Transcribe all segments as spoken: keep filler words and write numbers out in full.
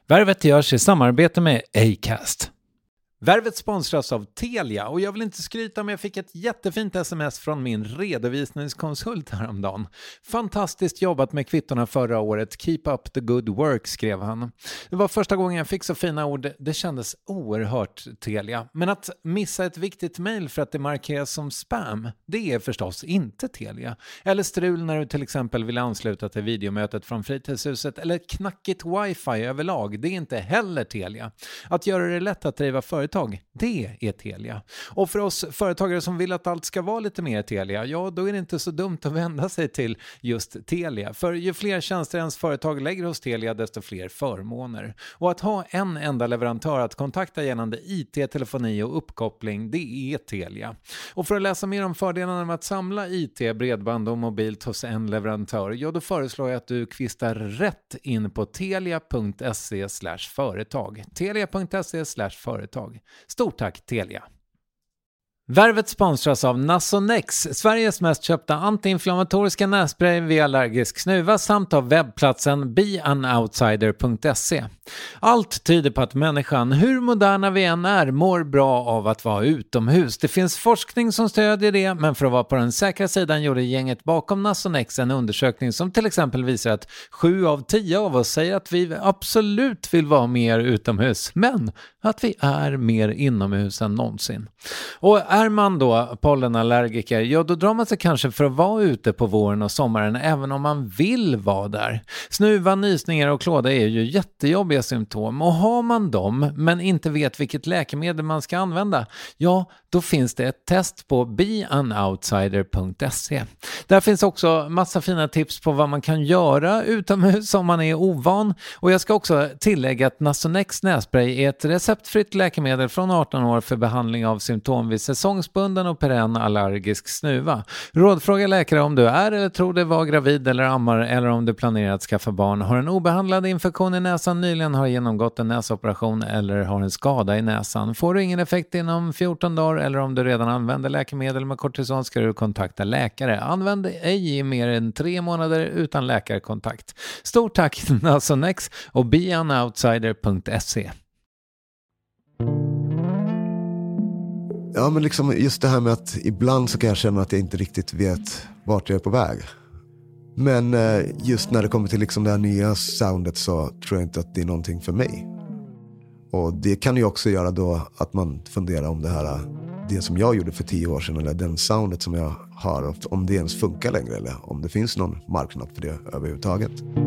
Värvet görs i samarbete med Acast. Värvet sponsras av Telia och jag vill inte skryta, men jag fick ett jättefint sms från min redovisningskonsult häromdagen. Fantastiskt jobbat med kvittorna förra året. Keep up the good work, skrev han. Det var första gången jag fick så fina ord. Det kändes oerhört Telia. Men att missa ett viktigt mejl för att det markeras som spam, det är förstås inte Telia. Eller strul när du till exempel vill ansluta till videomötet från fritidshuset, eller knackigt wifi överlag, det är inte heller Telia. Att göra det lätt att driva företag, det är Telia. Och för oss företagare som vill att allt ska vara lite mer Telia, ja, då är det inte så dumt att vända sig till just Telia. För ju fler tjänster ens företag lägger hos Telia, desto fler förmåner. Och att ha en enda leverantör att kontakta gällande I T, telefoni och uppkoppling, det är Telia. Och för att läsa mer om fördelarna med att samla I T, bredband och mobilt hos en leverantör, ja, då föreslår jag att du kvistar rätt in på telia.se slash företag. telia.se slash företag. Stort tack Telia! Värvet sponsras av Nasonex, Sveriges mest köpta antiinflammatoriska nässpray vid allergisk snuva, samt av webbplatsen be an outsider punkt se. Allt tyder på att människan, hur moderna vi än är, mår bra av att vara utomhus. Det finns forskning som stödjer det, men för att vara på den säkra sidan gjorde gänget bakom Nasonex en undersökning som till exempel visar att sju av tio av oss säger att vi absolut vill vara mer utomhus, men att vi är mer inomhus än någonsin. Och är man då pollenallergiker, ja, då drar man sig kanske för att vara ute på våren och sommaren även om man vill vara där. Snuva, nysningar och klåda är ju jättejobbiga symptom, och har man dem men inte vet vilket läkemedel man ska använda, ja, då finns det ett test på be an outsider punkt se. Där finns också massa fina tips på vad man kan göra utomhus om man är ovan, och jag ska också tillägga att Nasonex nässpray är ett receptfritt läkemedel från arton år för behandling av symptom vid säsongsbunden och perenn allergisk snuva. Rådfråga läkare om du är eller tror dig vara gravid eller ammar, eller om du planerar att skaffa barn, har en obehandlad infektion i näsan, nyligen har genomgått en näsoperation eller har en skada i näsan. Får du ingen effekt inom fjorton dagar, eller om du redan använder läkemedel med kortison, ska du kontakta läkare. Använd ej i mer än tre månader utan läkarkontakt. Stort tack Nasonex och be an outsider punkt se. Ja, men liksom just det här med att ibland så kan jag känna att jag inte riktigt vet vart jag är på väg. Men just när det kommer till liksom det här nya soundet så tror jag inte att det är någonting för mig. Och det kan ju också göra då att man funderar om det här, det som jag gjorde för tio år sedan, eller den soundet som jag har, om det ens funkar längre, eller om det finns någon marknad för det överhuvudtaget.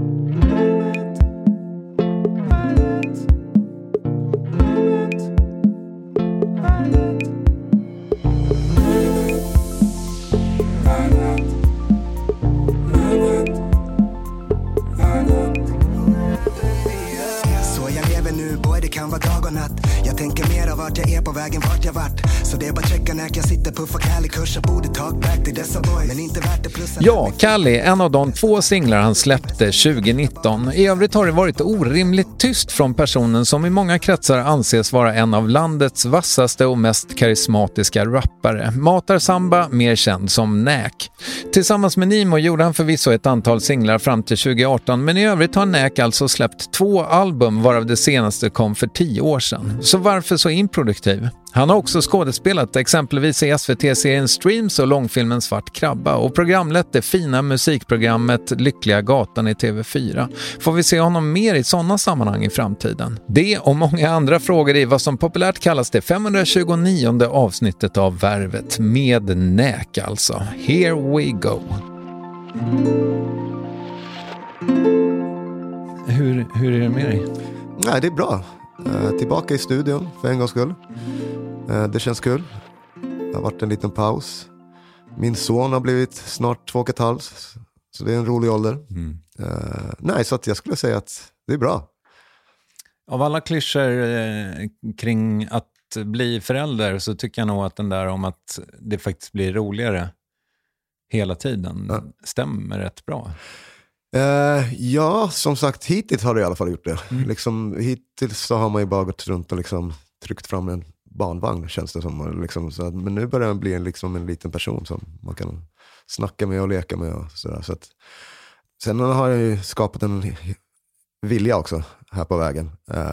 Jag tänker mer av vart jag är på vägen, vart jag vart. Så det är bara checka när jag sitter puffa Cali, kursa borde talk back till dessa boys. Men inte värt det plus. Ja, Cali, en av de två singlar han släppte tjugonitton. I övrigt har det varit orimligt tyst från personen som i många kretsar anses vara en av landets vassaste och mest karismatiska rappare. Matar Samba, mer känd som Näk. Tillsammans med Nimo gjorde han förvisso ett antal singlar fram till tjugoarton, men i övrigt har Näk alltså släppt två album, varav det senaste kom för tio år sedan. Så varför så improduktiv? Han har också skådespelat exempelvis i S V T-serien Streams och långfilmen Svart krabba, och programlett det fina musikprogrammet Lyckliga gatan i T V fyra. Får vi se honom mer i sådana sammanhang i framtiden? Det och många andra frågor i vad som populärt kallas det femhundratjugonionde avsnittet av Värvet med Näk alltså. Here we go! Hur, hur är det med dig? Nej, det är bra. Uh, tillbaka i studion för en gångs skull. Uh, det känns kul. Det har varit en liten paus. Min son har blivit snart två och ett halvt. Så det är en rolig ålder. Mm. Uh, nej, så att jag skulle säga att det är bra. Av alla klyschor eh, kring att bli förälder, så tycker jag nog att den där om att det faktiskt blir roligare hela tiden ja. stämmer rätt bra. Uh, ja, som sagt, hittills har det i alla fall gjort det. Mm. Liksom, hittills så har man ju bara gått runt och liksom tryckt fram en barnvagn, känns det som. Liksom, så att, men nu börjar man bli en, liksom en liten person som man kan snacka med och leka med. Och sådär, så att, sen har jag ju skapat en vilja också här på vägen. Eh,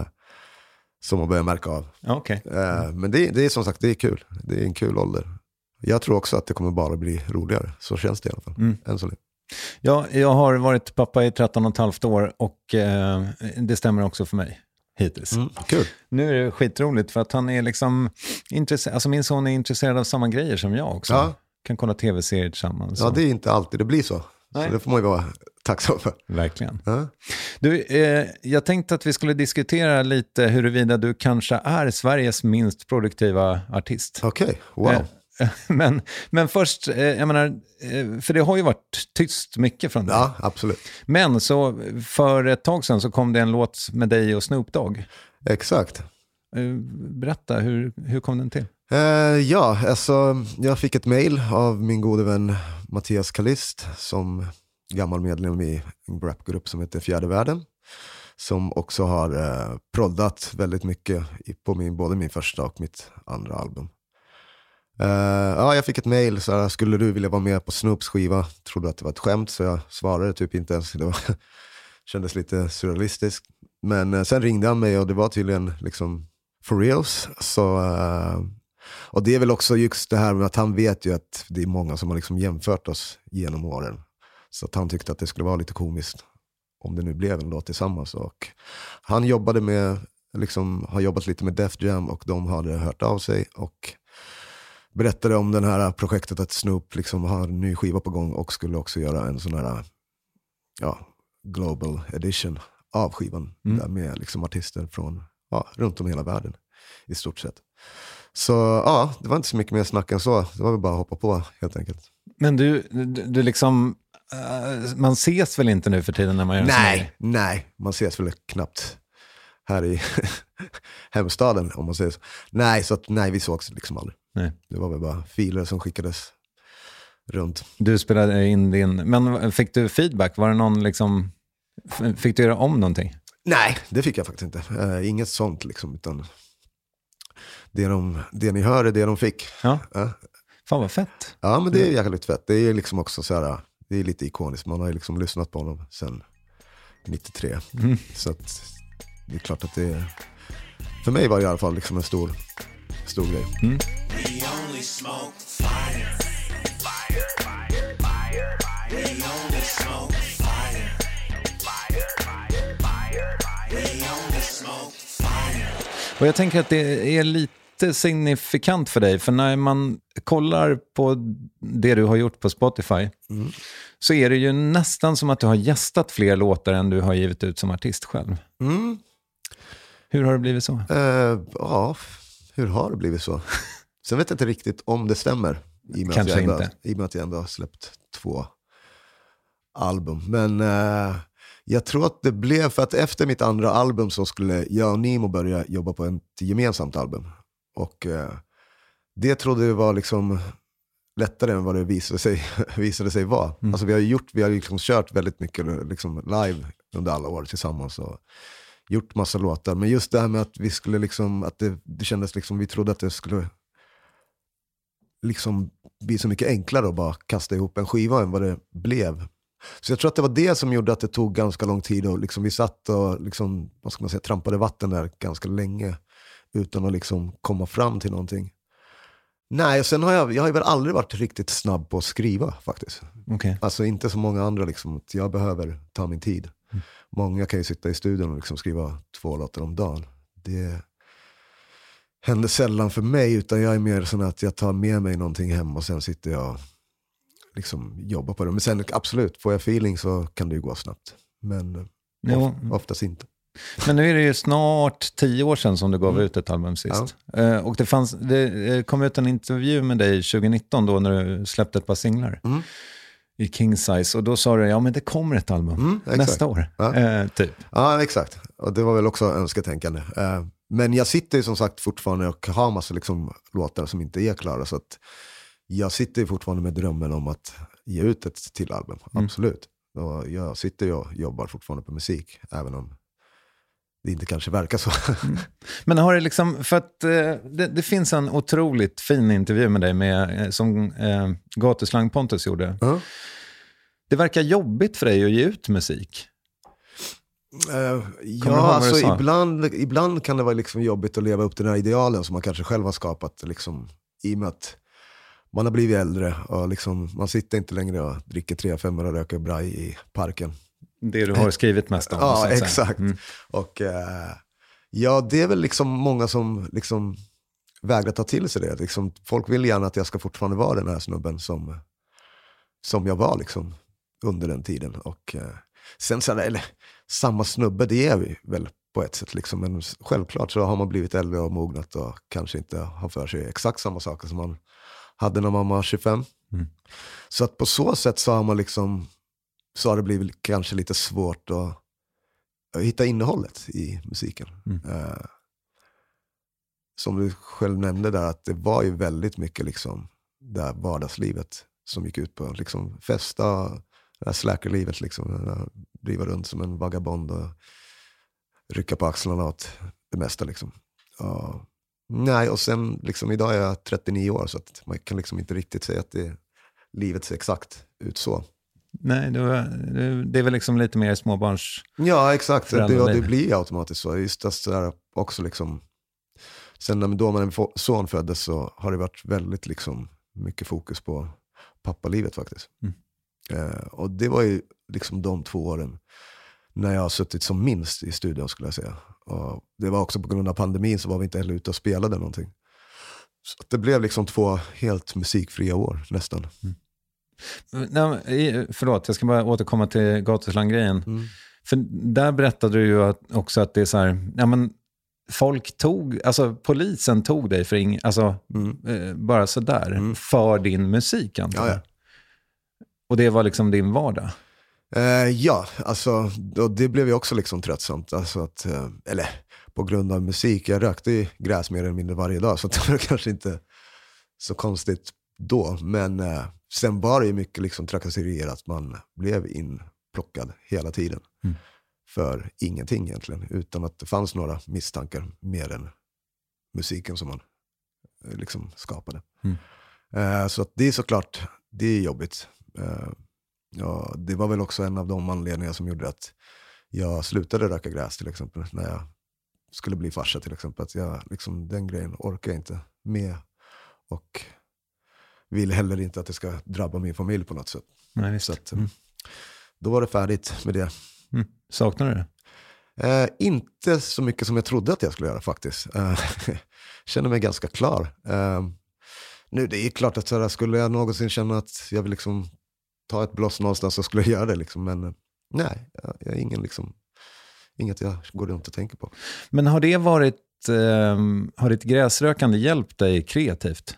som man börjar märka av. Okay. Eh, men det, det är som sagt, det är kul. Det är en kul ålder. Jag tror också att det kommer bara bli roligare. Så känns det i alla fall. Mm. Än så länge. Ja, jag har varit pappa i tretton och ett halvt år och eh, det stämmer också för mig hittills. Mm, kul. Nu är det skitroligt för att han är liksom intresserad, alltså min son är intresserad av samma grejer som jag också. Ja. Kan kolla tv-serier tillsammans. Ja, det är inte alltid det blir så. Nej. Så det får man ju vara tacksam för. Verkligen. Ja. Du, eh, jag tänkte att vi skulle diskutera lite huruvida du kanske är Sveriges minst produktiva artist. Okej, okay. Wow. Eh, Men, men först, jag menar, för det har ju varit tyst mycket från dig. Ja, absolut. Men så för ett tag sedan så kom det en låt med dig och Snoop Dogg. Exakt. Berätta, hur, hur kom den till? Uh, ja, alltså jag fick ett mejl av min gode vän Mattias Kallist, som gammal medlem i en rapgrupp som heter Fjärde Världen. Som också har uh, proddat väldigt mycket på min, både min första och mitt andra album. Uh, ja, jag fick ett mejl så här, skulle du vilja vara med på Snoops skiva? Trodde att det var ett skämt så jag svarade typ inte ens. Det var, kändes lite surrealistiskt. Men uh, sen ringde han mig och det var tydligen liksom for reals. Så, uh, och det är väl också just det här med att han vet ju att det är många som har liksom jämfört oss genom åren. Så att han tyckte att det skulle vara lite komiskt om det nu blev en låt tillsammans. Och han jobbade med, liksom, har jobbat lite med Def Jam och de hade hört av sig och berättade om det här projektet att Snoop liksom har en ny skiva på gång och skulle också göra en sån här ja, global edition av skivan mm. där med liksom artister från ja, runt om hela världen i stort sett. Så ja, det var inte så mycket mer snack än så. Det var väl bara att hoppa på helt enkelt. Men du, du, du liksom uh, man ses väl inte nu för tiden när man gör nej, en sån här? Nej, man ses väl knappt här i hemstaden om man säger så. Nej, så att nej, vi sågs liksom aldrig. Nej. Det var väl bara filer som skickades runt. Du spelade in din, men fick du feedback? Var det någon liksom, fick du göra om någonting? Nej, det fick jag faktiskt inte. Uh, inget sånt liksom, utan det, de, det ni hör är det de fick. Ja. Uh. Fan vad fett. Ja, men det är jäkligt fett. Det är liksom också så här, det är lite ikoniskt. Man har ju liksom lyssnat på honom sedan nittiotre. Mm. Så att det är klart att det är, för mig var det i alla fall liksom en stor stor grej. Mm. Och jag tänker att det är lite signifikant för dig, för när man kollar på det du har gjort på Spotify mm. så är det ju nästan som att du har gästat fler låtar än du har givit ut som artist själv. Mm. Hur har det blivit så? Uh, ja, hur har det blivit så? Sen vet jag inte riktigt om det stämmer. I och med, Kanske att, jag inte. ändå, i och med att jag ändå har släppt två album. Men uh, jag tror att det blev, för att efter mitt andra album så skulle jag och Nimo börja jobba på ett gemensamt album. Och uh, det trodde jag var liksom lättare än vad det visade sig, visade sig vara. Mm. Alltså vi har gjort, vi har liksom kört väldigt mycket liksom live under alla år tillsammans och gjort massa låtar. Men just det här med att vi skulle liksom, att det, det kändes liksom, vi trodde att det skulle liksom bli så mycket enklare att bara kasta ihop en skiva än vad det blev. Så jag tror att det var det som gjorde att det tog ganska lång tid och liksom vi satt och liksom, vad ska man säga, trampade vatten där ganska länge utan att liksom komma fram till någonting. Nej, och sen har jag, jag har väl aldrig varit riktigt snabb på att skriva faktiskt. Okay. Alltså inte som många andra liksom, att jag behöver ta min tid. Mm. Många kan ju sitta i studion och liksom skriva två låtar om dagen. Det händer sällan för mig, utan jag är mer sån att jag tar med mig någonting hem och sen sitter jag liksom jobbar på det. Men sen absolut, får jag feeling så kan det ju gå snabbt. Men of, oftast inte. Men nu är det ju snart tio år sedan som du gav mm. ut ett album sist. Ja. Och det, fanns, det kom ut en intervju med dig tjugonitton då när du släppte ett par singlar. Mm. I King Size, och då sa du, ja men det kommer ett album mm, nästa år, ja. eh, typ. Ja, exakt. Och det var väl också önsketänkande. Eh, men jag sitter ju som sagt fortfarande och har massa liksom låtar som inte är klara, så att jag sitter ju fortfarande med drömmen om att ge ut ett till album, mm. absolut. Och jag sitter ju och jobbar fortfarande på musik, även om det inte kanske verkar så. Mm. Men har det liksom, för att eh, det, det finns en otroligt fin intervju med dig med, eh, som eh, Gatuslang Pontus gjorde. Uh-huh. Det verkar jobbigt för dig att ge ut musik. Uh, ja, alltså ibland, ibland kan det vara liksom jobbigt att leva upp till den här idealen som man kanske själv har skapat. Liksom, i och med att man har blivit äldre och liksom, man sitter inte längre och dricker tre femmor och röker braj i parken. Det du har skrivit mest om. Ja, exakt. Mm. Och uh, ja, det är väl liksom många som liksom vägrar ta till sig det. Liksom, folk vill gärna att jag ska fortfarande vara den här snubben som, som jag var liksom under den tiden. Och uh, sen så eller samma snubbe, det är vi väl på ett sätt liksom. Men självklart så har man blivit äldre och mognat och kanske inte har för sig exakt samma saker som man hade när man var tjugofem. Mm. Så att på så sätt så har man liksom, så har det blivit kanske lite svårt att, att hitta innehållet i musiken. Mm. Uh, som du själv nämnde där, att det var ju väldigt mycket liksom det här vardagslivet som gick ut på liksom festa, det här släckerlivet liksom, driva runt som en vagabond och rycka på axlarna åt det mesta liksom. Uh, nej, och sen liksom idag är jag trettionio år, så att man kan liksom inte riktigt säga att det, livet ser exakt ut så. Nej, det, var, det är väl liksom lite mer småbarns... Ja, exakt. Det, det blir ju automatiskt så. Just det där också liksom... Sen när då man en son föddes så har det varit väldigt liksom mycket fokus på pappalivet faktiskt. Mm. Eh, och det var ju liksom de två åren när jag har suttit som minst i studion, skulle jag säga. Och det var också på grund av pandemin, så var vi inte heller ute och spelade någonting. Så det blev liksom två helt musikfria år nästan. Mm. Nej, förlåt, jag ska bara återkomma till gatuslang-grejen. Mm. För där berättade du ju att, också att det är så här, ja men folk tog, alltså polisen tog dig för ing, alltså mm. eh, bara så där mm. för din musik antar jag. Ja, ja. Och det var liksom din vardag. Uh, ja, alltså och det blev ju också liksom tröttsamt, alltså att, uh, eller på grund av musik, jag rökte ju gräs mer eller mindre varje dag, så det var kanske inte så konstigt då, men uh, sen var det ju mycket liksom trakasserier, att man blev inplockad hela tiden mm. för ingenting egentligen, utan att det fanns några misstankar mer än musiken som man uh, liksom skapade. Mm. Uh, så att det är såklart, det är jobbigt. Uh, Ja, det var väl också en av de anledningar som gjorde att jag slutade röka gräs till exempel, när jag skulle bli farsa till exempel. Att jag, liksom, den grejen orkar jag inte med och vill heller inte att det ska drabba min familj på något sätt. Nej, så att, mm. då var det färdigt med det. Mm. Saknar du det? Eh, inte så mycket som jag trodde att jag skulle göra faktiskt. Eh, känner mig ganska klar. Eh, nu det är klart att så här, skulle jag någonsin känna att jag vill liksom ta ett blås någonstans, så skulle jag göra det liksom. Men nej, jag, jag är ingen liksom, inget jag går runt och tänker på. Men har det varit eh, har ditt gräsrökande hjälpt dig kreativt?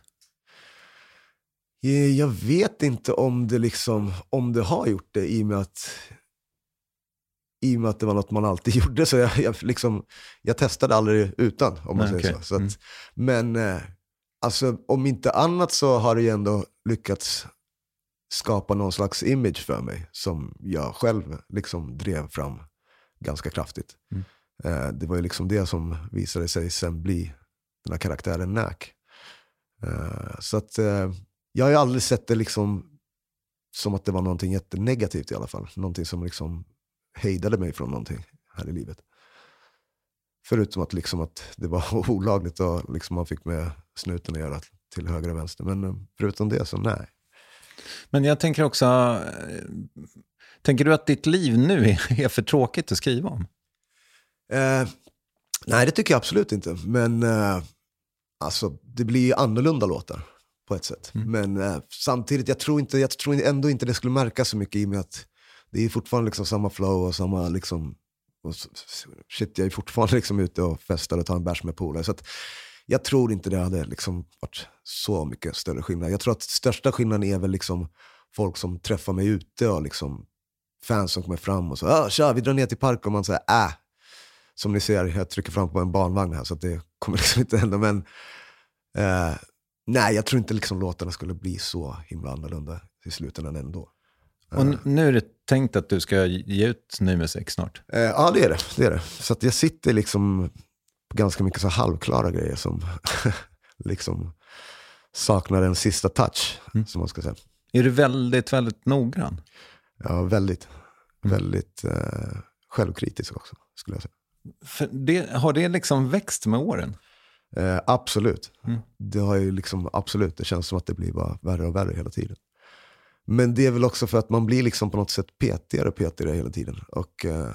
Jag vet inte om det liksom, om det har gjort det, i och med att i och med att det var något man alltid gjorde, så jag, jag liksom jag testade aldrig utan, om man nej, säger okay. så, så att, mm. men eh, alltså om inte annat så har det ju ändå lyckats skapa någon slags image för mig som jag själv liksom drev fram ganska kraftigt. Mm. Eh, det var ju liksom det som visade sig sen bli den här karaktären Nack. Eh, så att eh, jag har ju aldrig sett det liksom som att det var någonting jättenegativt i alla fall. Någonting som liksom hejdade mig från någonting här i livet. Förutom att liksom att det var olagligt och liksom man fick med snuten att göra till höger och vänster. Men förutom det så nej. Men jag tänker också, tänker du att ditt liv nu är för tråkigt att skriva om? Eh, nej, det tycker jag absolut inte. Men eh, alltså, det blir ju annorlunda låtar på ett sätt. Mm. Men eh, samtidigt, jag tror, inte, jag tror ändå inte det skulle märkas så mycket, i och med att det är fortfarande liksom samma flow och samma liksom, och shit, jag är fortfarande liksom ute och festar och tar en bärs med polare. Så att jag tror inte det hade liksom varit så mycket större skillnad. Jag tror att största skillnaden är väl liksom folk som träffar mig ute och liksom fans som kommer fram och så, ah, tja, vi drar ner till park, och man säger, äh, som ni ser, jag trycker fram på en barnvagn här, så att det kommer liksom inte hända, men eh, nej, jag tror inte liksom låtarna skulle bli så himla annorlunda i slutändan ändå. Och nu är det tänkt att du ska ge ut ny musik snart? Eh, ja, det är det, det är det. Så att jag sitter liksom på ganska mycket så halvklara grejer som liksom saknar en sista touch, mm. som man ska säga. Är du väldigt, väldigt noggrann? Ja, väldigt. Mm. Väldigt eh, självkritisk också, skulle jag säga. För det, har det liksom växt med åren? Eh, absolut. Mm. Det har ju liksom, absolut, det känns som att det blir bara värre och värre hela tiden. Men det är väl också för att man blir liksom på något sätt petigare och petigare hela tiden. Och eh,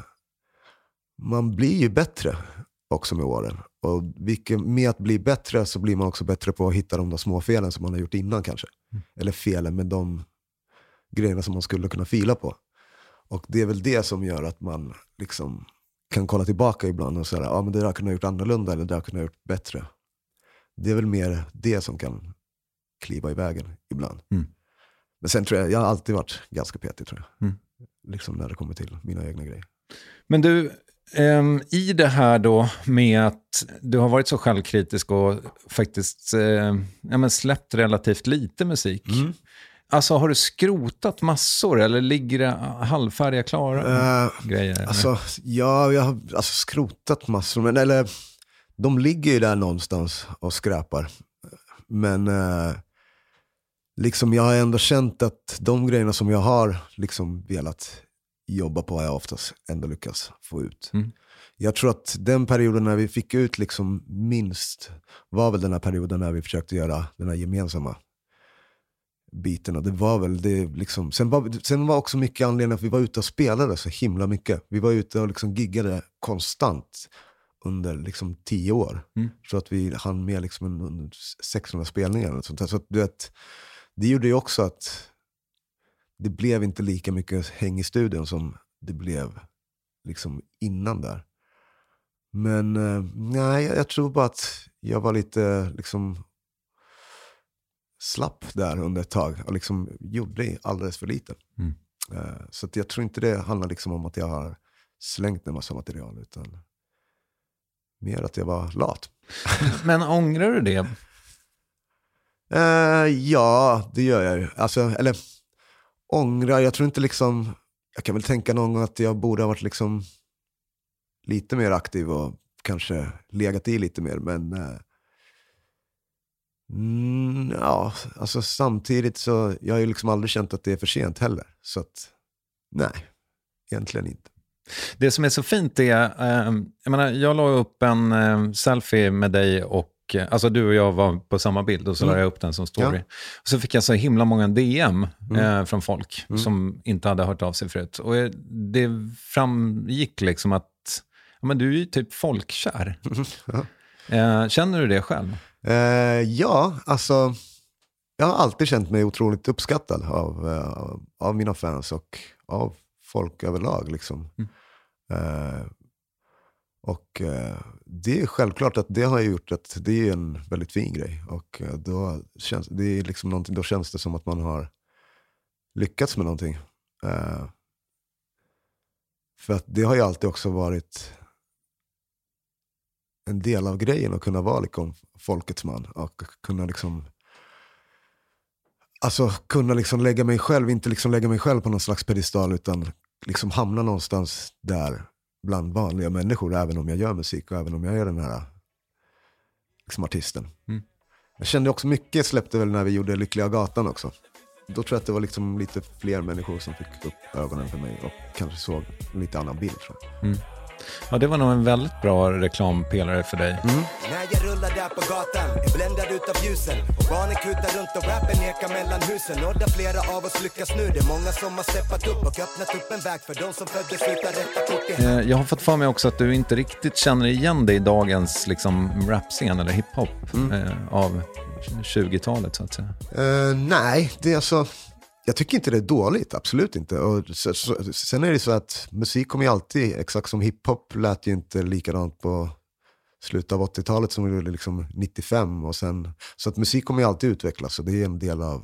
man blir ju bättre också med åren. Och vilket, med att bli bättre så blir man också bättre på att hitta de där små felen som man har gjort innan kanske. Mm. Eller felen med de grejerna som man skulle kunna fila på. Och det är väl det som gör att man liksom kan kolla tillbaka ibland och säga, ja ah, men det där kunde jag gjort annorlunda eller det där kunde jag gjort bättre. Det är väl mer det som kan kliva i vägen ibland. Mm. Men sen tror jag, jag har alltid varit ganska petig tror jag. Mm. Liksom när det kommer till mina egna grejer. Men du, um, i det här då med att du har varit så självkritisk och faktiskt uh, ja, men släppt relativt lite musik. Mm. Alltså har du skrotat massor eller ligger det halvfärdiga klara uh, grejer? Alltså, ja, jag har alltså, skrotat massor. Men, eller, de ligger ju där någonstans och skräpar. Men uh, liksom jag har ändå känt att de grejerna som jag har liksom velat jobba på har jag oftast ändå lyckats få ut. Mm. Jag tror att den perioden när vi fick ut liksom minst var väl den här perioden när vi försökte göra den här gemensamma biten. Och det var väl det liksom, sen var, sen var också mycket anledning att vi var ute och spelade så himla mycket. Vi var ute och liksom giggade konstant under liksom tio år. Mm. Så att vi hann med liksom en sexhundra spelningar och sånt där. Så att, du vet, det gjorde ju också att det blev inte lika mycket häng i studion som det blev liksom innan där. Men eh, nej, jag tror bara att jag var lite liksom slapp där under ett tag och liksom gjorde alldeles för lite. Mm. Uh, så att jag tror inte det handlar liksom om att jag har slängt en massa material utan mer att jag var lat. Men ångrar du det? Uh, ja, det gör jag ju. Alltså, eller ångrar, jag tror inte liksom, jag kan väl tänka någon gång att jag borde ha varit liksom lite mer aktiv och kanske legat i lite mer, men uh, Mm, ja, alltså samtidigt så jag har ju liksom aldrig känt att det är för sent heller. Så att, nej, egentligen inte. Det som är så fint är, eh, jag menar, jag la upp en eh, selfie med dig och, eh, alltså du och jag var på samma bild och så mm. la jag upp den som story. Ja. Och så fick jag så himla många D M eh, mm. från folk mm. som inte hade hört av sig förut. Och det framgick liksom att, ja men du är ju typ folkkär. Ja. Eh, känner du det själv? Uh, ja, alltså jag har alltid känt mig otroligt uppskattad av, uh, av mina fans och av folk överlag liksom. Mm. Uh, och uh, det är självklart att det har gjort att det är en väldigt fin grej och uh, då känns det är liksom någonting, då känns det som att man har lyckats med någonting. Uh, för att det har ju alltid också varit en del av grejen att kunna vara liksom folkets man och kunna liksom alltså kunna liksom lägga mig själv, inte liksom lägga mig själv på någon slags pedestal utan liksom hamna någonstans där bland vanliga människor även om jag gör musik och även om jag är den här liksom artisten. Mm. Jag kände också mycket, släppte väl när vi gjorde Lyckliga gatan också. Då tror jag att det var liksom lite fler människor som fick upp ögonen för mig och kanske såg en lite annan bild tror jag. Mm. Ja, det var nog en väldigt bra reklampelare för dig. Mm. När jag rullar där på gatan är bländad utav ljusen och barnen kutar runt och rappen ekar mellan husen och där flera av oss lyckas nu. Det är många som har steppat upp och öppnat upp en väg för de som föddes utan rätta kort i hand. Jag har fått för mig också att du inte riktigt känner igen dig i dagens liksom rapscen eller hiphop mm. eh, av tjugotalet så att säga. Uh, nej, det är alltså... Jag tycker inte det är dåligt, absolut inte. Och så, så, sen är det så att musik kommer ju alltid, exakt som hiphop lät ju inte likadant på slutet av åttiotalet som det gjorde liksom nittiofem. Och sen, så att musik kommer ju alltid utvecklas och det är en del av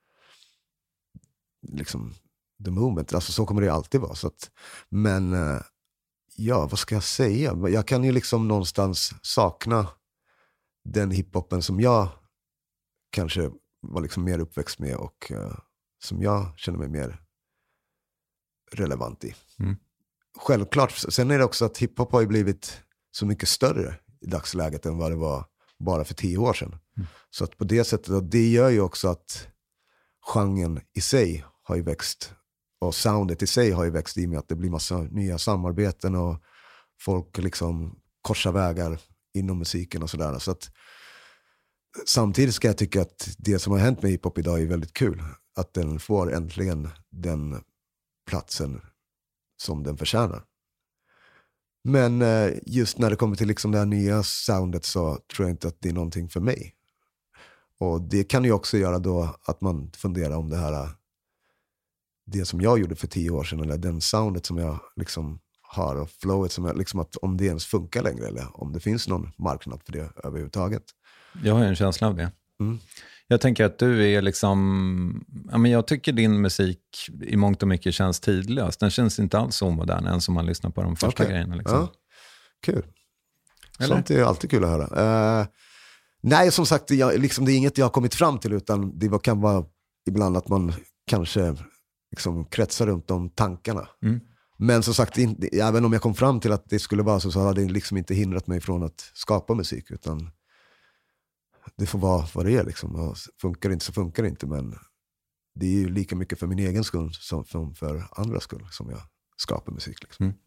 liksom the moment. Alltså så kommer det alltid vara. Så att, men ja, vad ska jag säga? Jag kan ju liksom någonstans sakna den hiphopen som jag kanske var liksom mer uppväxt med och som jag känner mig mer relevant i. Mm. Självklart, sen är det också att hiphop har ju blivit så mycket större i dagsläget än vad det var bara för tio år sedan. Mm. Så att på det sättet, och det gör ju också att genren i sig har ju växt Och soundet i sig har ju växt i med att det blir massa nya samarbeten och folk liksom korsar vägar inom musiken och sådär. Så att samtidigt ska jag tycka att det som har hänt med hiphop idag är väldigt kul. Att den får äntligen den platsen som den förtjänar. Men just när det kommer till liksom det här nya soundet så tror jag inte att det är någonting för mig. Och det kan ju också göra då att man funderar om det här, det som jag gjorde för tio år sedan, eller den soundet som jag liksom har och flowet som jag liksom, att om det ens funkar längre eller om det finns någon marknad för det överhuvudtaget. Jag har en känsla av det. Mm. Jag tänker att du är liksom, ja, men jag tycker din musik i mångt och mycket känns tidlös. Den känns inte alls så modern än som man lyssnar på de första okay. grejerna. Liksom. Ja. Kul. Eller? Sånt är alltid kul att höra. Uh, nej, som sagt, jag, liksom, det är inget jag har kommit fram till, utan det kan vara ibland att man kanske liksom kretsar runt de tankarna. Mm. Men som sagt, in, även om jag kom fram till att det skulle vara så, så har det liksom inte hindrat mig från att skapa musik, utan det får vara vad det är liksom. Och funkar det inte så funkar det inte, men det är ju lika mycket för min egen skull som, som för andras skull som jag skapar musik liksom. Mm.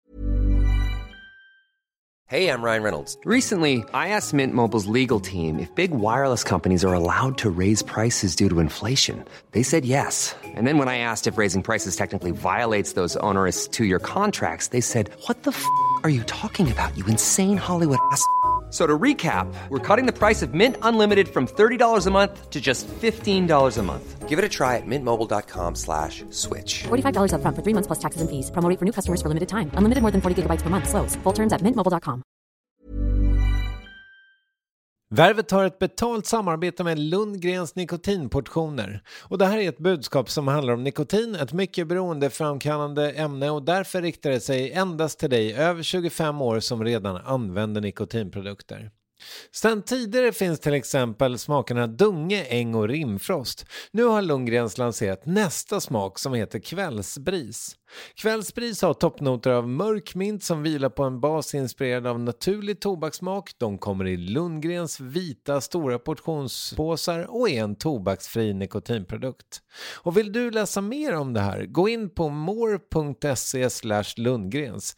Hey, I'm Ryan Reynolds. Recently, I asked Mint Mobile's legal team if big wireless companies are allowed to raise prices due to inflation. They said yes. And then when I asked if raising prices technically violates those onerous two-year contracts, they said, "What the f*** are you talking about, you insane Hollywood ass?" So to recap, we're cutting the price of Mint Unlimited from thirty dollars a month to just fifteen dollars a month. Give it a try at mintmobile.com slash switch. forty-five dollars up front for three months plus taxes and fees. Promo rate for new customers for limited time. Unlimited more than forty gigabytes per month. Slows full terms at mint mobile dot com. Värvet har ett betalt samarbete med Lundgrens nikotinportioner. Och det här är ett budskap som handlar om nikotin, ett mycket beroendeframkallande ämne, och därför riktar det sig endast till dig över tjugofem år som redan använder nikotinprodukter. Sedan tidigare finns till exempel smakerna Dunge, Äng och Rimfrost. Nu har Lundgrens lanserat nästa smak som heter Kvällsbris. Kvällsbris har toppnoter av mörkmint som vilar på en bas inspirerad av naturlig tobakssmak. De kommer i Lundgrens vita stora portionspåsar och är en tobaksfri nikotinprodukt. Och vill du läsa mer om det här, gå in på more.se slash Lundgrens.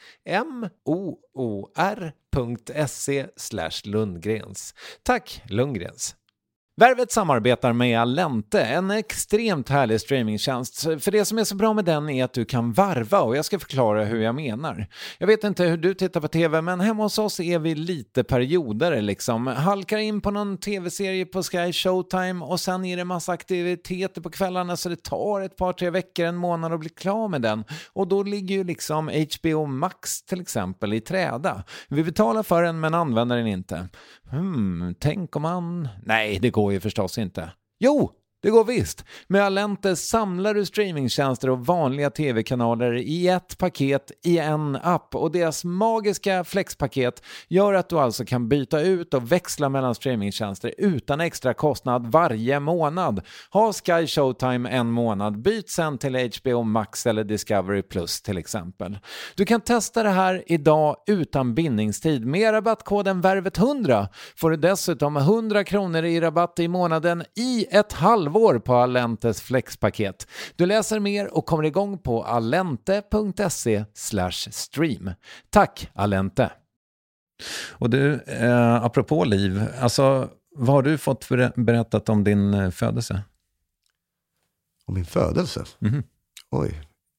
M-O-O-R.se slash Lundgrens. Tack Lundgrens. Värvet samarbetar med Allente, en extremt härlig streamingtjänst. För det som är så bra med den är att du kan varva, och jag ska förklara hur jag menar. Jag vet inte hur du tittar på tv, men hemma hos oss är vi lite perioder liksom. Halkar in på någon tv-serie på Sky Showtime och sen är det massa aktiviteter på kvällarna, så det tar ett par, tre veckor, en månad att bli klar med den. Och då ligger ju liksom H B O Max till exempel i träda. Vi betalar för den men använder den inte. Hmm, tänk om man... Nej, det går ju förstås inte. Jo, det går visst. Med Allente samlar du streamingtjänster och vanliga tv-kanaler i ett paket i en app. Och deras magiska flexpaket gör att du alltså kan byta ut och växla mellan streamingtjänster utan extra kostnad varje månad. Ha Sky Showtime en månad, byt sen till H B O Max eller Discovery Plus till exempel. Du kan testa det här idag utan bindningstid. Med rabattkoden värvet hundra får du dessutom hundra kronor i rabatt i månaden i ett halvår på Allentes flexpaket. Du läser mer och kommer igång på allente.se slash stream. Tack Allente. Och du, eh, apropå liv, alltså vad har du fått för berättat om din eh, födelse? Om min födelse? Mm-hmm. Oj.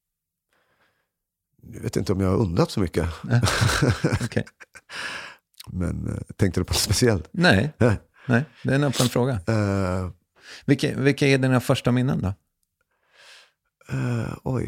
Jag vet inte om jag har undrat så mycket. Okay. Men eh, tänkte du på något speciellt? Nej, Nej. Nej, det är en öppen fråga. Uh, Vilka, vilka är dina första minnen då? Uh, oj.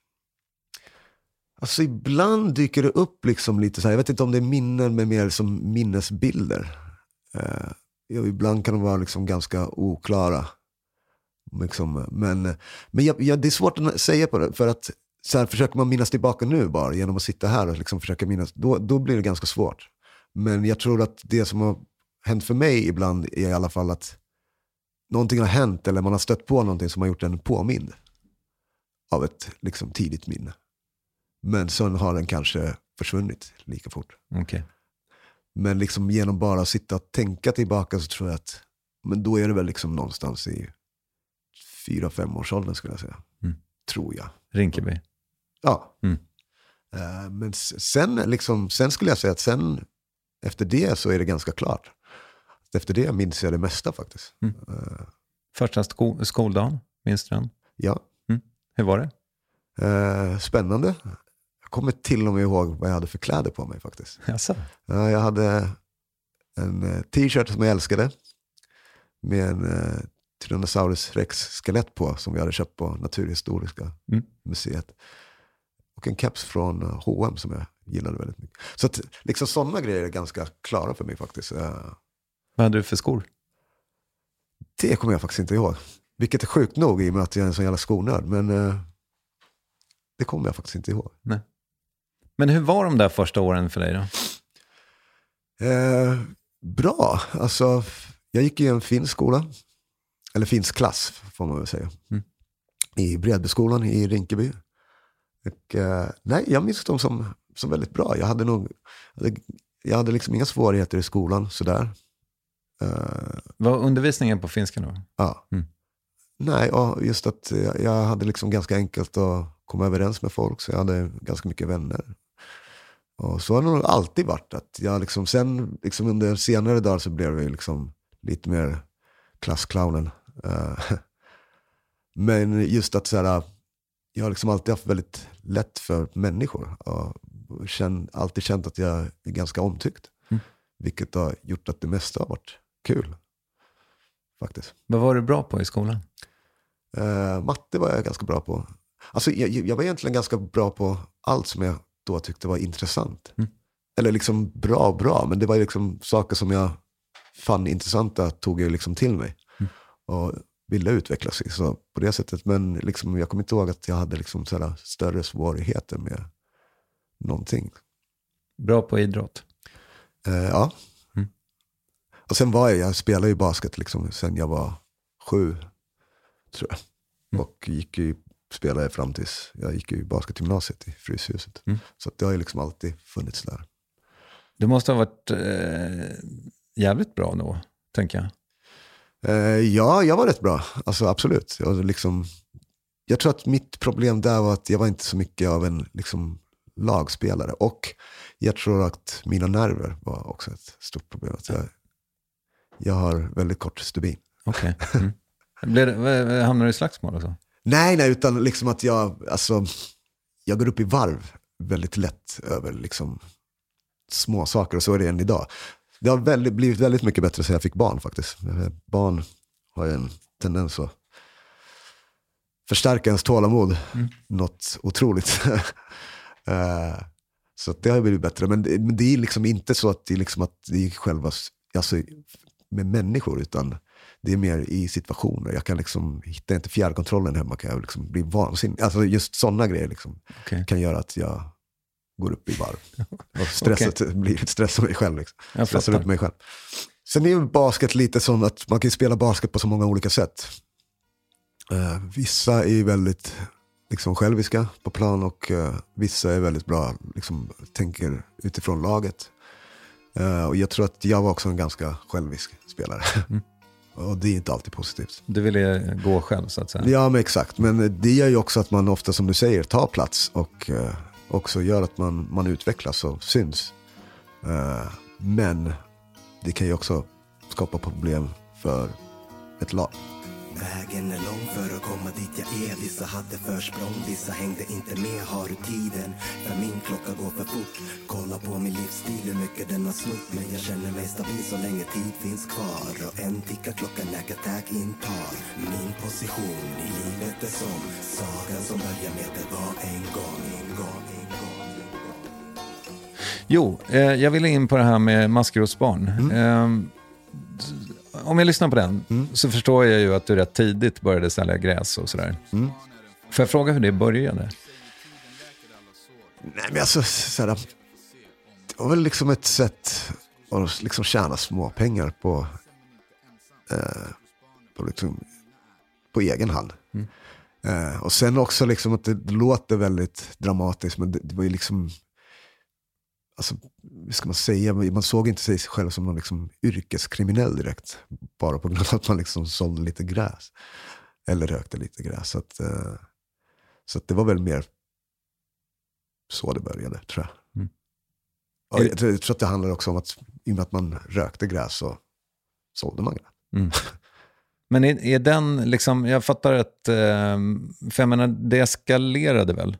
Alltså ibland dyker det upp liksom lite så här. Jag vet inte om det är minnen men mer som minnesbilder. Uh, ja, ibland kan de vara liksom ganska oklara. Liksom, men men jag, jag, det är svårt att säga på det. För att så här, försöker man minnas tillbaka nu bara genom att sitta här och liksom försöka minnas. Då, då blir det ganska svårt. Men jag tror att det som har hänt för mig ibland är i alla fall att någonting har hänt eller man har stött på någonting som har gjort en påmind av ett liksom tidigt minne. Men sen har den kanske försvunnit lika fort. Okay. Men liksom genom bara att sitta och tänka tillbaka så tror jag att men då är det väl liksom någonstans i fyra, fem års åldern skulle jag säga. Mm. Tror jag. Rinkeby. Ja. Mm. Uh, men sen, liksom, sen skulle jag säga att sen efter det så är det ganska klart. Efter det minns jag det mesta faktiskt. Mm. Uh, Första sko- skoldagen, minns du den? Ja. Mm. Hur var det? Uh, spännande. Jag kommer till och med ihåg vad jag hade för kläder på mig faktiskt. Jaså? Uh, jag hade en uh, t-shirt som jag älskade. Med en uh, Tyrannosaurus Rex-skelett på som vi hade köpt på Naturhistoriska mm. museet. Och en keps från uh, H och M som jag gillade väldigt mycket. Så att liksom sådana grejer är ganska klara för mig faktiskt. Uh, Vad hade du för skor? Det kommer jag faktiskt inte ihåg. Vilket är sjukt nog i och med att jag är en sån jävla skonörd. Men uh, det kommer jag faktiskt inte ihåg. Nej. Men hur var de där första åren för dig då? Uh, bra. Alltså, jag gick i en finsk skola. Eller finsk klass får man väl säga. Mm. I Bredbyskolan i Rinkeby. Och, uh, nej, jag minns dem som, som väldigt bra. Jag hade nog... Jag hade liksom inga svårigheter i skolan sådär. Uh, Var undervisningen på finska då? Ja. Mm. Nej, och just att jag, jag hade liksom ganska enkelt att komma överens med folk. Så jag hade ganska mycket vänner. Och så har det nog alltid varit. Att jag liksom, sen liksom under senare dagar så blev jag liksom lite mer klassclownen. Uh, men just att så här, jag har liksom alltid haft väldigt lätt för människor. Och känn, alltid känt att jag är ganska omtyckt. Mm. Vilket har gjort att det mesta har varit kul. Faktiskt. Vad var du bra på i skolan? Uh, matte var jag ganska bra på. Alltså jag, jag var egentligen ganska bra på allt som jag då tyckte var intressant. Mm. Eller liksom bra, bra. Men det var liksom saker som jag fann intressanta tog jag liksom till mig. Mm. Och ville utvecklas i. Så på det sättet. Men liksom, jag kommer inte ihåg att jag hade liksom sådär större svårigheter med någonting. Bra på idrott? Uh, ja. Mm. Och sen var jag, jag spelade ju basket liksom sen jag var sju, tror jag. Mm. Och gick ju, spelade fram tills, jag gick ju i basketgymnasiet i Fryshuset. Mm. Så att det har ju liksom alltid funnits där. Du måste ha varit eh, jävligt bra då, tänker jag. Uh, ja, jag var rätt bra. Alltså absolut. Jag, liksom, jag tror att mitt problem där var att jag var inte så mycket av en liksom lagspelare. Och jag tror att mina nerver var också ett stort problem. Att jag, jag har väldigt kort stubin. Okej. Okay. Mm. Hamnar du i slagsmål och så? Nej, nej, utan liksom att jag, alltså, jag går upp i varv väldigt lätt över liksom små saker. Och så är det än idag. Det har väldigt, blivit väldigt mycket bättre sen jag fick barn faktiskt. Barn har ju en tendens att förstärka ens tålamod. Mm. Något otroligt. uh, så det har blivit bättre. Men det, men det är liksom inte så att det är, liksom att det är själva alltså, med människor, utan det är mer i situationer. Jag kan liksom hitta inte fjärrkontrollen hemma, kan jag liksom bli vansinnig. Alltså just sådana grejer liksom, okay. kan göra att jag går upp i varv. Och stressat, okay. blir stressad mig själv. Liksom. Stressar upp mig själv. Sen är ju basket lite sån att man kan spela basket på så många olika sätt. Uh, vissa är väldigt liksom själviska på plan och uh, vissa är väldigt bra, liksom tänker utifrån laget. Uh, och jag tror att jag var också en ganska självisk spelare. Mm. Och det är inte alltid positivt. Du ville gå själv så att säga. Ja, men exakt. Men det gör ju också att man ofta, som du säger, tar plats och uh, också gör att man, man utvecklas och syns. Uh, men det kan ju också skapa problem för ett lag. Vägen är lång för att komma dit jag är. Vissa hade försprång, vissa hängde inte med. Har du tiden? För min klocka går för fort. Kolla på min livsstil, hur mycket den har snott. Men jag känner mig stabil så länge tid finns kvar. Och en tickar klockan när attack intar. Min position i livet är som sagan som börjar med det var en gång, en gång, en gång, en gång. Jo, eh, jag ville in på det här med maskrosbarn. Mm. Eh, Om jag lyssnar på den mm. så förstår jag ju att du rätt tidigt började sälja gräs och sådär. Mm. Får jag fråga hur det började? Nej, men alltså såhär, det var väl liksom ett sätt att liksom tjäna små pengar på, eh, på, liksom, på egen hand. Mm. Eh, och sen också liksom att det låter väldigt dramatiskt, men det, det var ju liksom, alltså, hur ska man säga, man såg inte sig själv som någon liksom yrkeskriminell direkt, bara på grund av att man liksom sålde lite gräs eller rökte lite gräs. Så, att, uh, Så att det var väl mer så det började, tror jag. Mm. Och jag, tror, jag tror att det handlar också om att i och med att man rökte gräs så sålde man gräs. Mm. Men är, är den liksom, jag fattar att, eh, för jag menar, det eskalerade väl?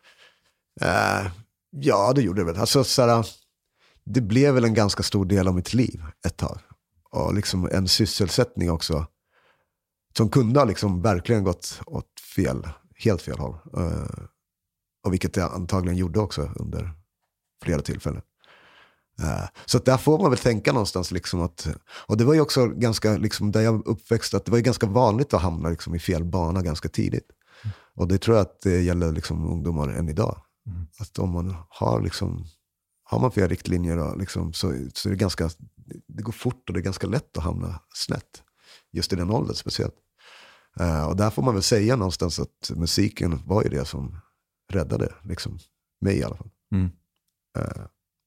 Uh, ja, det gjorde det väl. Alltså, såhär, det blev väl en ganska stor del av mitt liv ett tag. Och liksom en sysselsättning också som kunde ha liksom verkligen gått åt fel, helt fel håll. Uh, och vilket jag antagligen gjorde också under flera tillfällen. Uh, så att där får man väl tänka någonstans liksom att, och det var ju också ganska liksom där jag uppväxt, att det var ju ganska vanligt att hamna liksom i fel bana ganska tidigt. Mm. Och det tror jag att det gäller liksom ungdomar än idag. Mm. Att om man har liksom, har man fel riktlinjer då, liksom, så, så är det ganska, det går fort och det är ganska lätt att hamna snett. Just i den åldern speciellt. Uh, och där får man väl säga någonstans att musiken var ju det som räddade liksom, mig i alla fall. Mm. Uh,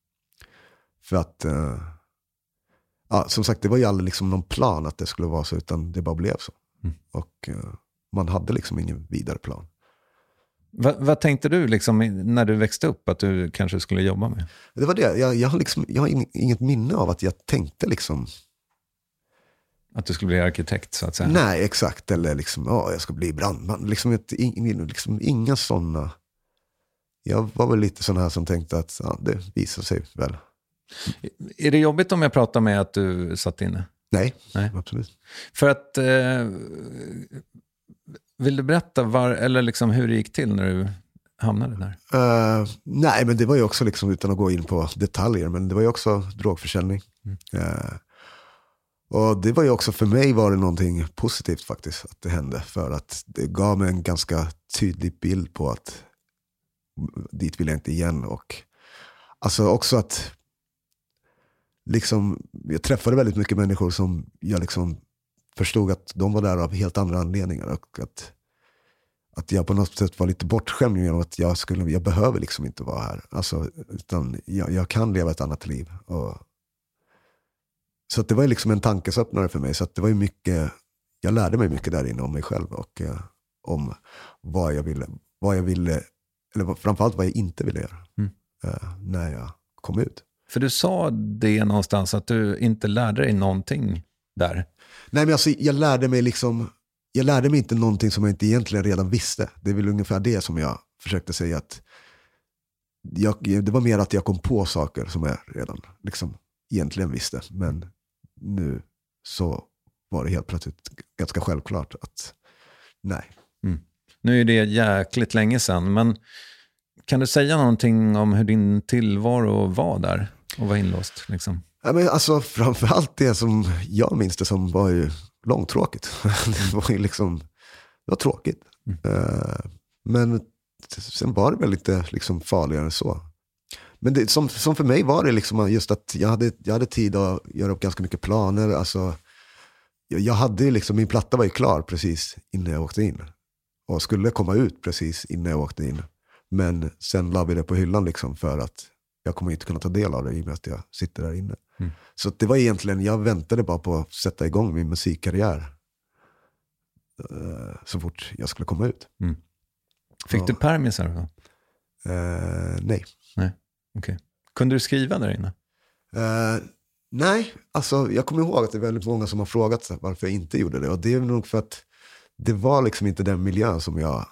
för att, uh, ja, som sagt, det var ju aldrig liksom någon plan att det skulle vara så, utan det bara blev så. Mm. Och uh, man hade liksom ingen vidare plan. Va, vad tänkte du liksom när du växte upp att du kanske skulle jobba med? Det var det. Jag, jag har, liksom, jag har inget minne av att jag tänkte liksom... Att du skulle bli arkitekt, så att säga? Nej, exakt. Eller liksom, ja, jag ska bli brandman. Liksom, ett, in, liksom inga sådana... Jag var väl lite sån här som tänkte att ja, det visar sig väl. Är det jobbigt om jag pratar med att du satt inne? Nej, Nej. Absolut. För att... Eh, vill du berätta var, eller liksom hur det gick till när du hamnade där? Uh, nej, men det var ju också liksom, utan att gå in på detaljer, men det var ju också drogförsäljning. Mm. Uh, och det var ju också, för mig var det någonting positivt faktiskt att det hände. För att det gav mig en ganska tydlig bild på att dit vill jag inte igen. Och alltså också att liksom, jag träffade väldigt mycket människor som jag liksom förstod att de var där av helt andra anledningar. Och att, att jag på något sätt var lite bortskämd genom att jag, skulle, jag behöver liksom inte vara här. Alltså, utan jag, jag kan leva ett annat liv. Och, så att det var liksom en tankesöppnare för mig. Så att det var ju mycket, jag lärde mig mycket där inne om mig själv. Och eh, om vad jag ville, vad jag ville, eller framförallt vad jag inte ville göra. Mm. Eh, när jag kom ut. För du sa det någonstans att du inte lärde dig någonting där. Nej, men alltså jag lärde mig liksom, jag lärde mig inte någonting som jag inte egentligen redan visste. Det är väl ungefär det som jag försökte säga, att jag, det var mer att jag kom på saker som jag redan liksom egentligen visste. Men nu så var det helt plötsligt ganska självklart att nej. Mm. Nu är det jäkligt länge sedan, men kan du säga någonting om hur din tillvaro var där och var inlåst liksom? Ja, men alltså framförallt det som jag minns det som var ju långtråkigt. Det var ju liksom, det var tråkigt. Mm. Uh, men sen var det väl lite liksom farligare än så. Men det, som, som för mig var det liksom just att jag hade, jag hade tid att göra upp ganska mycket planer. Alltså, jag, jag hade liksom, min platta var ju klar precis innan jag åkte in. Och skulle komma ut precis innan jag åkte in. Men sen la vi det på hyllan liksom för att jag kommer inte kunna ta del av det i och med att jag sitter där inne. Mm. Så det var egentligen, jag väntade bara på att sätta igång min musikkarriär uh, så fort jag skulle komma ut. Mm. Fick ja. du permisar då? Uh, nej. Nej, okej. Okay. Kunde du skriva där inne? Uh, nej, alltså jag kommer ihåg att det är väldigt många som har frågat varför jag inte gjorde det. Och det är nog för att det var liksom inte den miljön som jag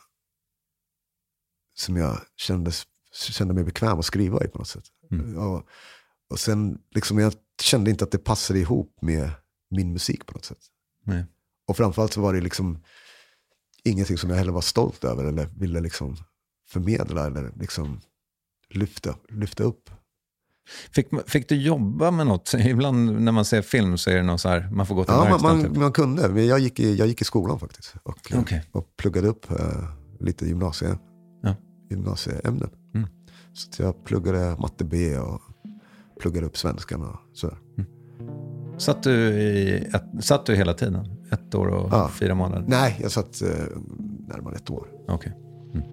som jag kände, kände mig bekväm att skriva i på något sätt. Mm. Och, och sen liksom jag kände inte att det passade ihop med min musik på något sätt. Nej. Och framförallt så var det liksom ingenting som jag heller var stolt över eller ville liksom förmedla eller liksom lyfta, lyfta upp. Fick, fick du jobba med något? Ibland när man ser film så är det något så här, man får gå till ja, verkstaden. Man, man, man kunde, men jag gick i, jag gick i skolan faktiskt. Och, okay. och pluggade upp uh, lite gymnasie, ja. gymnasieämnen. Mm. Så jag pluggade matte B och pluggade upp svenskan och sådär. Mm. Satt du, i ett, satt du hela tiden? Ett år och ja. fyra månader? Nej, jag satt uh, närmare ett år. Okej. Okay. Mm.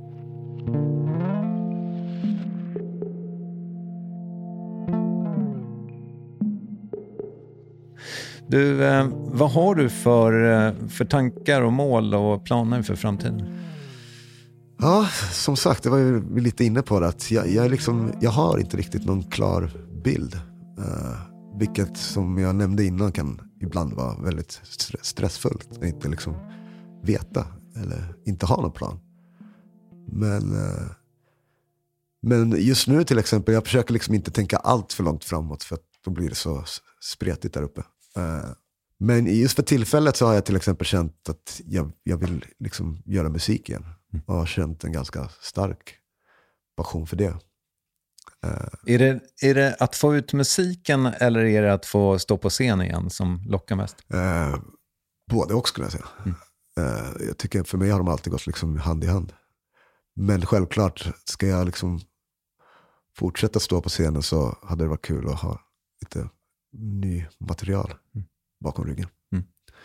Du, eh, vad har du för, för tankar och mål och planer för framtiden? Ja, som sagt, det var ju lite inne på det. Att jag, jag, är liksom, jag har inte riktigt någon klar bild. Uh, vilket som jag nämnde innan kan ibland vara väldigt stressfullt. Att inte liksom veta eller inte ha någon plan. Men, uh, men just nu till exempel, jag försöker liksom inte tänka allt för långt framåt. För att då blir det så spretigt där uppe. Uh, men just för tillfället så har jag till exempel känt att jag, jag vill liksom göra musik igen. Och har känt en ganska stark passion för det. Uh, är det. Är det att få ut musiken eller är det att få stå på scen igen som lockar mest? Uh, både och skulle jag säga. Mm. Uh, jag tycker för mig har de alltid gått liksom hand i hand. Men självklart ska jag liksom fortsätta stå på scenen så hade det varit kul att ha lite ny material mm. bakom ryggen. Mm.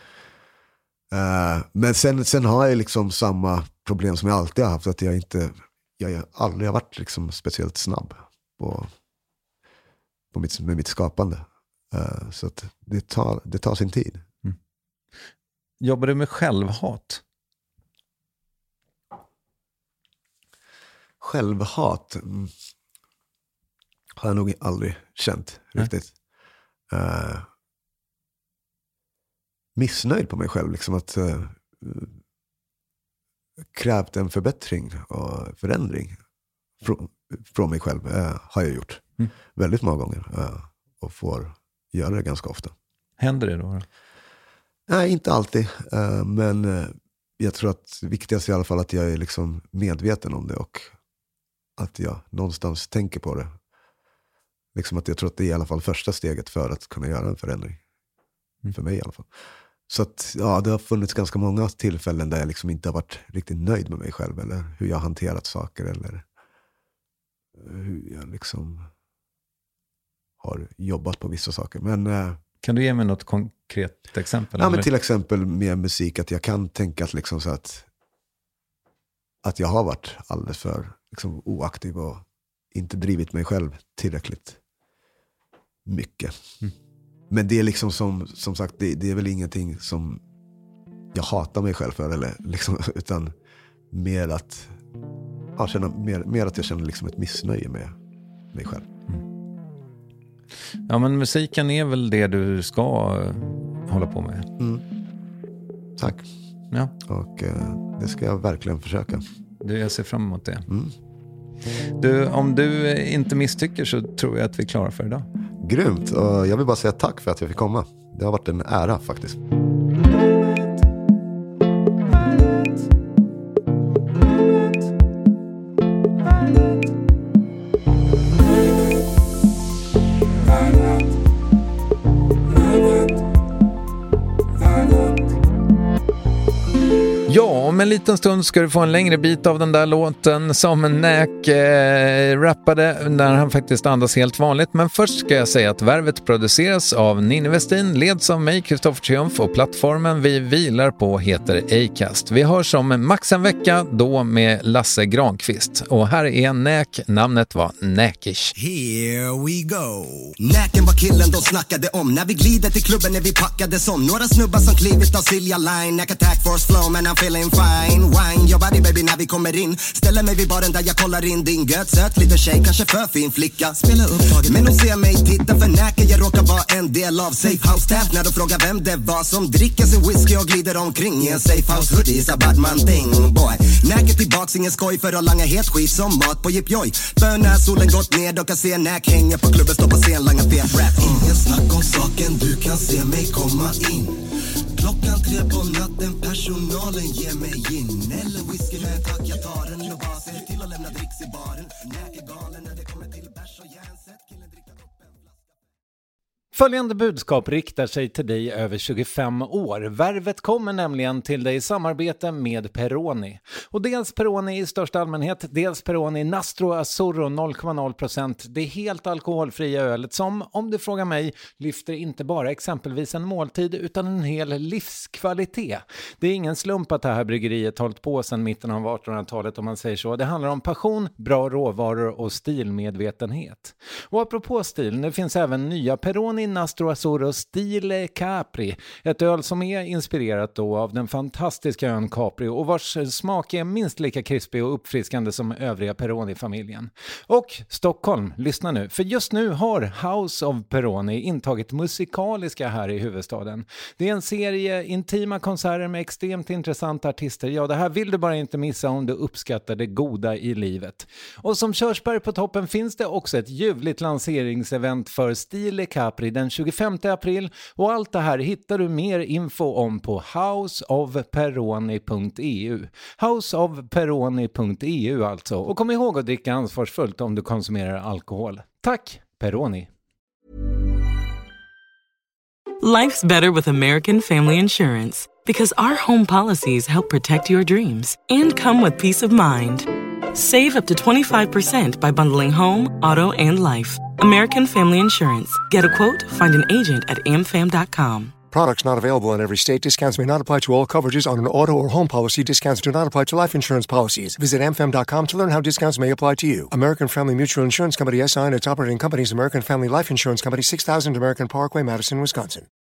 Uh, men sen, sen har jag liksom samma problem som jag alltid har haft. Att jag inte, jag aldrig har varit liksom speciellt snabb på, på mitt, med mitt skapande. Uh, så att det tar, det tar sin tid. Mm. Jobbar du med självhat? Självhat mm, har jag nog aldrig känt riktigt. Uh, missnöjd på mig själv. Liksom att uh, krävt en förbättring och förändring från, från mig själv uh, har jag gjort. Mm. Väldigt många gånger. Uh, och får göra det ganska ofta. Händer det då? Nej, inte alltid. Uh, men uh, jag tror att det viktigaste är i alla fall att jag är liksom medveten om det. Och att jag någonstans tänker på det. Liksom att jag tror att det är i alla fall första steget för att kunna göra en förändring. Mm. För mig i alla fall. Så att ja, det har funnits ganska många tillfällen där jag liksom inte har varit riktigt nöjd med mig själv. Eller hur jag har hanterat saker. Eller hur jag liksom har jobbat på vissa saker. Men, eh, kan du ge mig något konkret exempel? Ja, men till exempel med musik. Att jag kan tänka att, liksom så att, att jag har varit alldeles för liksom, oaktiv. Och inte drivit mig själv tillräckligt mycket. Mm. Men det är liksom som, som sagt, det, det är väl ingenting som jag hatar mig själv för. Eller liksom, utan mer att, ja, känna, mer, mer att jag känner liksom ett missnöje med mig själv. Mm. Ja, men musiken är väl det du ska hålla på med. Mm. Tack. Ja. Och eh, det ska jag verkligen försöka. Du, jag ser fram emot det. Mm. Du, om du inte misstycker så tror jag att vi är klara för idag. Grymt, och jag vill bara säga tack för att jag fick komma. Det har varit en ära faktiskt. Ja, om en liten stund ska du få en längre bit av den där låten som Näk eh, rappade när han faktiskt andas helt vanligt. Men först ska jag säga att Värvet produceras av Ninni Westin, leds av mig, Kristoffer Triumf, och plattformen vi vilar på heter Acast. Vi hörs om max en vecka, då med Lasse Granqvist. Och här är Näk, namnet var Näkish. Here we go. Näken var killen de snackade om. När vi glider till klubben är vi packade som några snubbar som klivit av Silja Line. Näk attack force flow, men I'm feeling fine. Wine your body baby när vi kommer in. Ställer mig vid baren där jag kollar in din gött söt liten tjej, kanske för fin flicka. Spela upptaget men hon ser mig titta för Näken. Jag råkar vara en del av safe house staff. När de frågar vem det var som dricker sin whisky och glider omkring i en safe house hoodie is a bad man thing boy. Näken tillbaks, ingen skoj för att langa helt skit som mat på Jip-Joy. För när solen gått ner då kan se Näk hänger på klubben, står på scen, langa fet rap. Ingen snack om saken, du kan se mig komma in. Klockan tre på natten, personalen ger mig in. Eller whisky med tack, jag tar en och bara ser till att lämna dricks i baren. Näk är galen när det kommer till bärs och järnsätt. Killen dricker upp en flaska. Följande budskap riktar sig till dig över tjugofem år. Värvet kommer nämligen till dig i samarbete med Peroni. Och dels Peroni i största allmänhet, dels Peroni Nastro Azzurro noll komma noll procent. Det är helt alkoholfria ölet som, om du frågar mig, lyfter inte bara exempelvis en måltid utan en hel livskvalitet. Det är ingen slump att det här bryggeriet har hållit på sedan mitten av artonhundratalet om man säger så. Det handlar om passion, bra råvaror och stilmedvetenhet. Och apropå stil, det finns även nya Peroni Peroni Nastro Azzurro Stile Capri. Ett öl som är inspirerat då av den fantastiska ön Capri och vars smak är minst lika krispig och uppfriskande som övriga Peroni-familjen. Och Stockholm, lyssna nu, för just nu har House of Peroni intagit musikaliska här i huvudstaden. Det är en serie intima konserter med extremt intressanta artister. Ja, det här vill du bara inte missa om du uppskattar det goda i livet. Och som körsbär på toppen finns det också ett ljuvligt lanseringsevent för Stile Capri den tjugofemte april och allt det här hittar du mer info om på house of peroni punkt e u. house of peroni punkt e u alltså. Och kom ihåg att dricka ansvarsfullt om du konsumerar alkohol. Tack, Peroni! Life's better with American Family Insurance because our home policies help protect your dreams and come with peace of mind. Save up to twenty-five percent by bundling home, auto, and life. American Family Insurance. Get a quote, find an agent at a m fam dot com. Products not available in every state. Discounts may not apply to all coverages on an auto or home policy. Discounts do not apply to life insurance policies. Visit a m fam dot com to learn how discounts may apply to you. American Family Mutual Insurance Company S I and its operating companies, American Family Life Insurance Company, six thousand American Parkway, Madison, Wisconsin.